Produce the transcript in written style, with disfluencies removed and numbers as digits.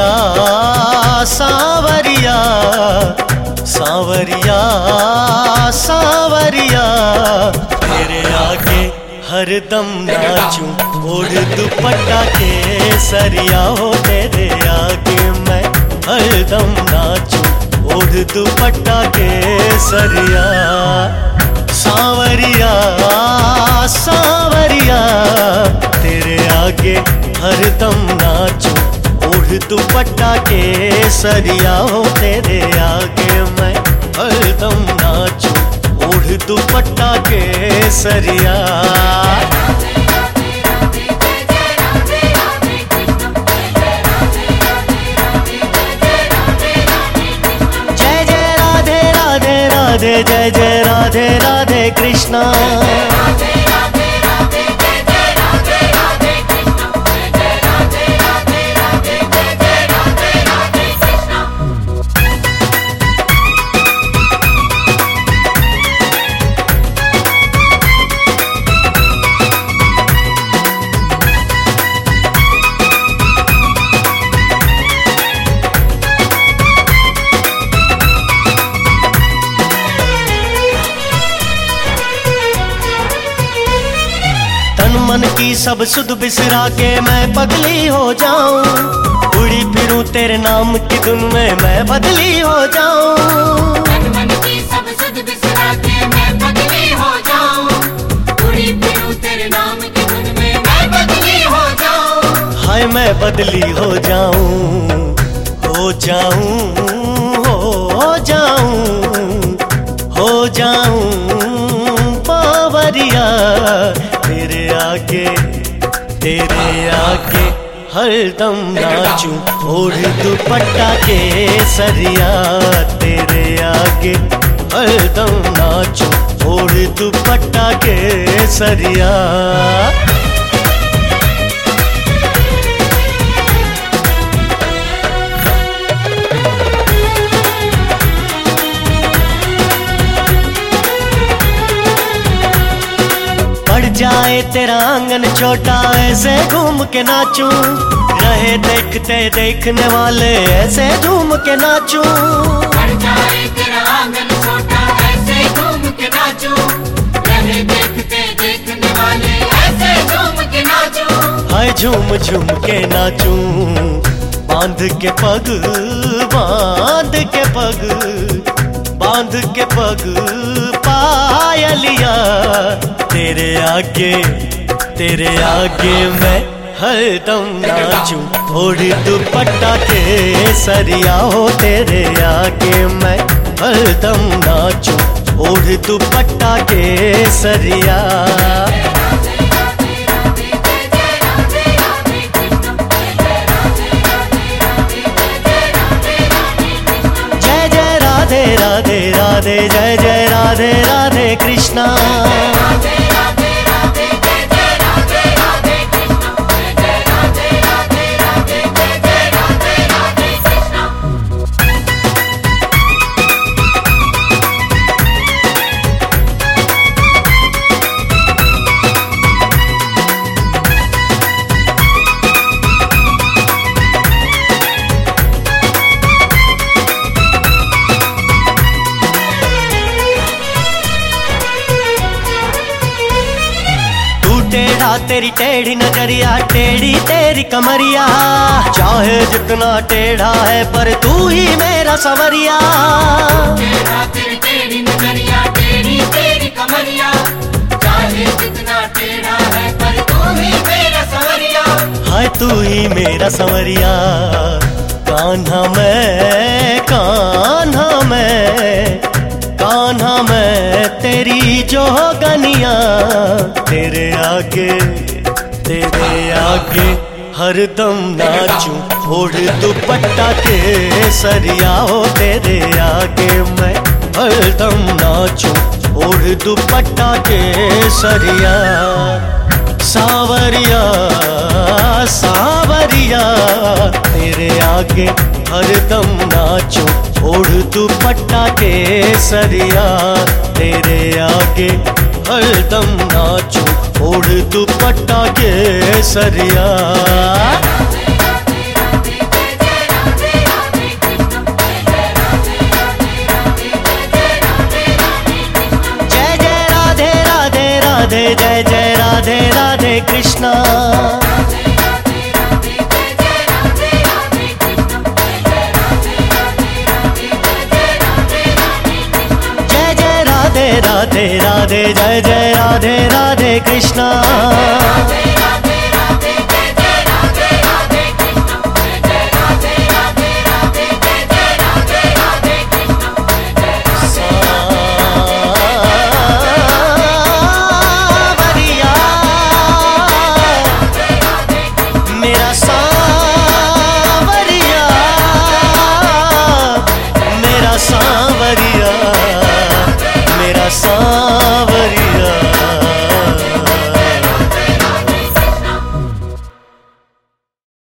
सांवरिया सांवरिया सांवरिया, तेरे आगे हरदम नाचूं ओढ़ दुपट्टा केसरिया हो, तेरे आगे मैं हरदम नाचूं ओढ़ दुपट्टा केसरिया। सांवरिया सांवरिया, तेरे आगे हरदम नाचूं ओढ़ दुपट्टा केसरिया हो, तेरे आगे मैं हरदम नाचूं ओढ़ दुपट्टा केसरिया। जय जय राधे राधे राधे, जय जय राधे राधे कृष्णा। मन की सब सुध बिसरा के मैं पगली हो जाऊं, उड़ी फिरूं तेरे नाम की धुन में मैं बदली हो जाऊं। मन की सब सुध बिसरा के मैं पगली हो जाऊं, उड़ी फिरूं तेरे नाम की धुन में मैं बदली हो जाऊं। हाय मैं बदली हो जाऊं, हो जाऊं, हो जाऊं, हो जाऊं बावरिया, तेरे आगे हरदम नाचूं ओढ़ दुपट्टा केसरिया, तेरे आगे हरदम नाचूं ओढ़ दुपट्टा केसरिया। जाए तेरा आंगन छोटा ऐसे घूम के नाचूं, रहे देखते देखने वाले ऐसे झूम के नाचूं। बढ़ जाए तेरा आंगन छोटा ऐसे घूम के नाचूं, रहे देखते देखने वाले ऐसे झूम के नाचूं। हाय झूम झूम के नाचूं, बांध के पग बांध के पग बांध के पग पायलिया, तेरे आगे मैं हरदम नाचूं ओढ़ दुपट्टा केसरिया हो, तेरे आगे मैं हरदम नाचूं ओढ़ दुपट्टा केसरिया। जय जय राधे राधे राधे, जय जय राधे राधे कृष्णा। टेढ़ा तेरी टेढ़ी नजरिया, टेढ़ी तेरी कमरिया, चाहे जितना टेढ़ा है पर तू ही मेरा सवरिया। टेढ़ा तेरी टेढ़ी नजरिया, टेढ़ी तेरी कमरिया, चाहे जितना टेढ़ा है पर तू ही मेरा सवरिया। हाय तू ही मेरा सवरिया, कान्हा मैं कान्हा मैं कान्हा मैं तेरी जोगनिया, तेरे आगे हरदम नाचूं ओढ़ दुपट्टा केसरिया हो, तेरे आगे मैं हरदम नाचूं ओढ़ दुपट्टा केसरिया। सांवरिया सांवरिया, तेरे आगे हरदम नाचूं ओढ़ दुपट्टा केसरिया, तेरे आगे हरदम नाचूं ओढ़ दुपट्टा केसरिया। राधे जय जय राधे राधे कृष्णा। जय जय राधे राधे राधे जय जय राधे राधे कृष्णा।